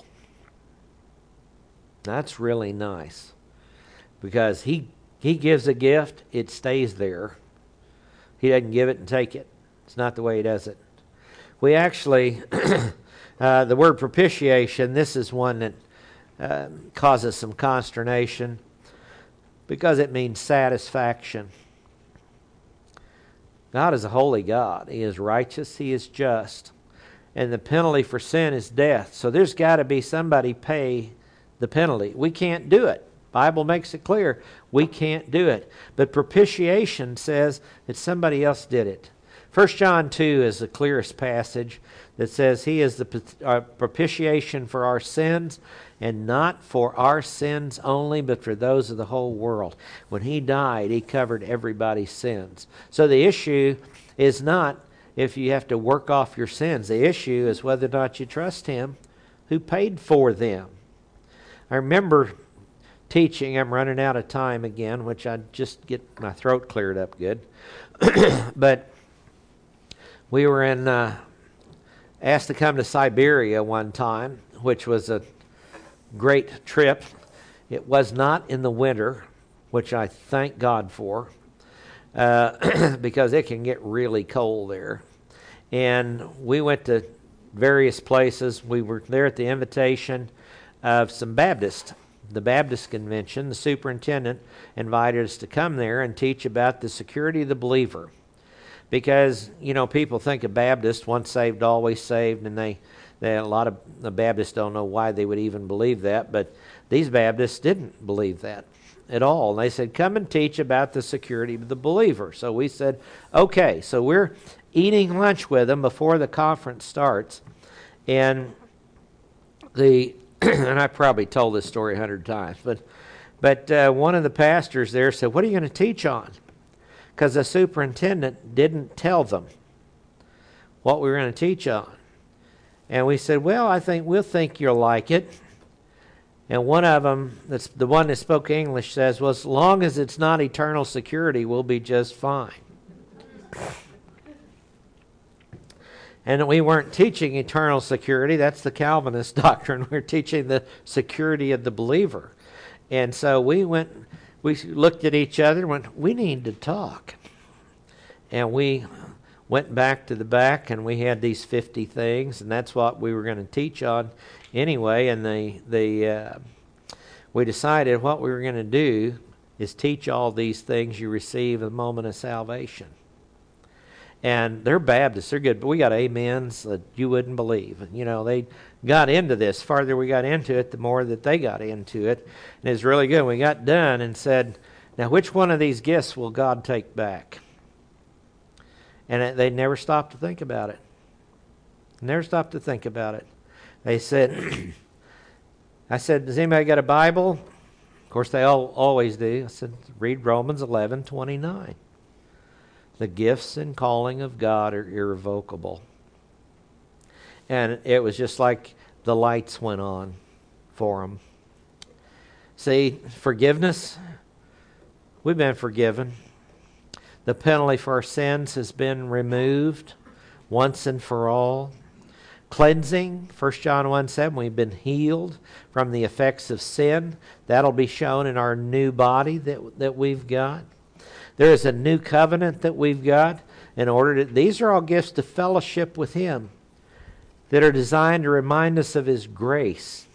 That's really nice. Because He, he gives a gift, it stays there. He doesn't give it and take it. It's not the way He does it. We actually, uh, the word propitiation, this is one that uh, causes some consternation because it means satisfaction. God is a holy God. He is righteous. He is just. And the penalty for sin is death. So there's got to be somebody pay the penalty. We can't do it. The Bible makes it clear we can't do it. But propitiation says that somebody else did it. First John two is the clearest passage that says he is the uh, propitiation for our sins, and not for our sins only, but for those of the whole world. When he died, he covered everybody's sins. So the issue is not if you have to work off your sins. The issue is whether or not you trust him who paid for them. I remember teaching, I'm running out of time again, which I just get my throat cleared up good. But we were in, uh, asked to come to Siberia one time, which was a great trip. It was not in the winter, which I thank God for, uh, because it can get really cold there. And we went to various places. We were there at the invitation of some Baptists. The Baptist Convention, the superintendent invited us to come there and teach about the security of the believer. Because, you know, people think of Baptist, once saved, always saved, and they, they a lot of the Baptists don't know why they would even believe that, but these Baptists didn't believe that at all. And they said, come and teach about the security of the believer. So we said, okay. So we're eating lunch with them before the conference starts, and the and I probably told this story a hundred times, but but uh, one of the pastors there said, what are you going to teach on? Because the superintendent didn't tell them what we were going to teach on. And we said, well, I think we'll think you'll like it. And one of them, that's the one that spoke English, says, well, as long as it's not eternal security, we'll be just fine. And we weren't teaching eternal security. That's the Calvinist doctrine. We're teaching the security of the believer. And so we went, we looked at each other and went, we need to talk. And we went back to the back, and we had these fifty things, and that's what we were going to teach on anyway. And the, the, uh, we decided what we were going to do is teach all these things you receive at the moment of salvation. And they're Baptists, they're good, but we got amens that you wouldn't believe. You know, they got into this. The farther we got into it, the more that they got into it. And it was really good. We got done and said, now which one of these gifts will God take back? And it, they never stopped to think about it. Never stopped to think about it. They said, I said, does anybody got a Bible? Of course, they all always do. I said, read Romans eleven twenty-nine. The gifts and calling of God are irrevocable. And it was just like the lights went on for them. See, forgiveness, we've been forgiven. The penalty for our sins has been removed once and for all. Cleansing, First John one seven, we've been healed from the effects of sin. That'll be shown in our new body that, that we've got. There is a new covenant that we've got in order to, these are all gifts to fellowship with Him that are designed to remind us of His grace.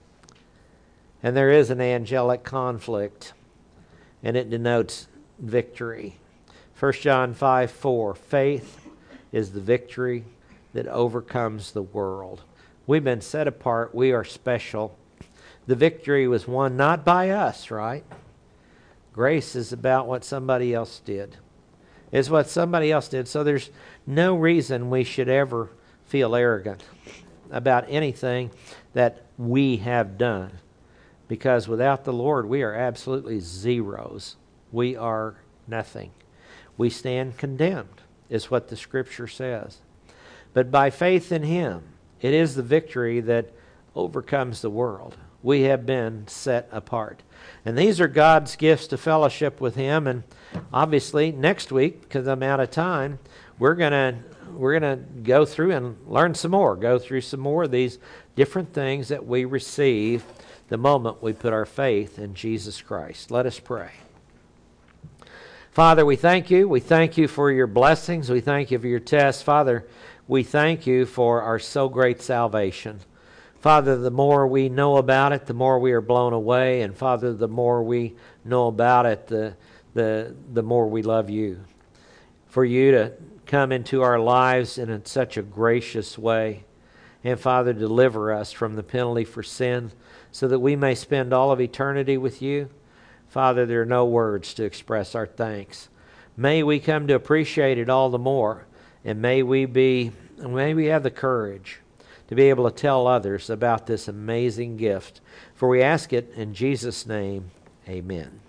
And there is an angelic conflict, and it denotes victory. First John five four, faith is the victory that overcomes the world. We've been set apart. We are special. The victory was won not by us, right? Grace is about what somebody else did. It's what somebody else did. So there's no reason we should ever feel arrogant about anything that we have done. Because without the Lord, we are absolutely zeros. We are nothing. We stand condemned, is what the Scripture says. But by faith in Him, it is the victory that overcomes the world. We have been set apart. And these are God's gifts to fellowship with Him. And obviously, next week, because I'm out of time, we're gonna we're gonna go through and learn some more. Go through some more of these different things that we receive the moment we put our faith in Jesus Christ. Let us pray. Father, we thank you. We thank you for your blessings. We thank you for your tests. Father, we thank you for our so great salvation. Father, the more we know about it, the more we are blown away. And Father, the more we know about it, the, the, the more we love you. For you to come into our lives in such a gracious way. And Father, deliver us from the penalty for sin so that we may spend all of eternity with you. Father, there are no words to express our thanks. May we come to appreciate it all the more And may we be, may we have the courage to be able to tell others about this amazing gift. For we ask it in Jesus' name, amen.